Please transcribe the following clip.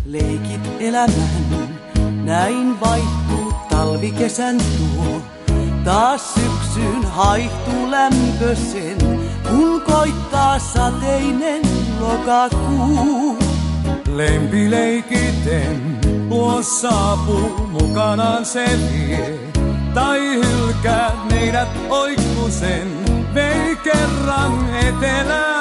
leikit elämän, näin vaihtuu talvikesän tuo. Taas syksyn haihtuu lämpösen, kun koittaa sateinen lokakuu. Lempileikiten luo saapuu, mukanaan se vie, tai hylkää meidät oikkusen, vei kerran etelään.